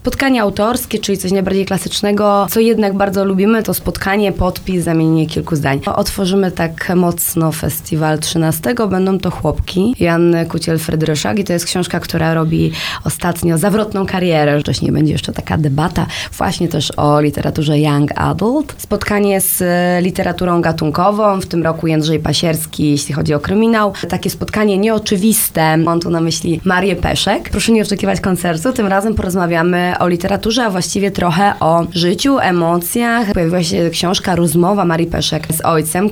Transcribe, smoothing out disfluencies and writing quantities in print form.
Spotkanie autorskie, czyli coś najbardziej klasycznego, co jednak bardzo lubimy, to spotkanie, podpis, zamienienie kilku zdań. Otworzymy tak mocno festiwal 13. Będą to Chłopki Joanny Kuciel-Frydryszak i to jest książka, która robi ostatnio zawrotną karierę. Wcześniej będzie jeszcze taka debata właśnie też o literaturze young adult. Spotkanie z literaturą gatunkową, w tym roku Jędrzej Pasierski, jeśli chodzi o kryminał. Takie spotkanie nieoczywiste. Mam tu na myśli Marię Peszek. Proszę nie oczekiwać koncertu. Tym razem porozmawiamy o literaturze, a właściwie trochę o życiu, emocjach. Pojawiła się książka Rozmowa Marii Peszek z ojcem.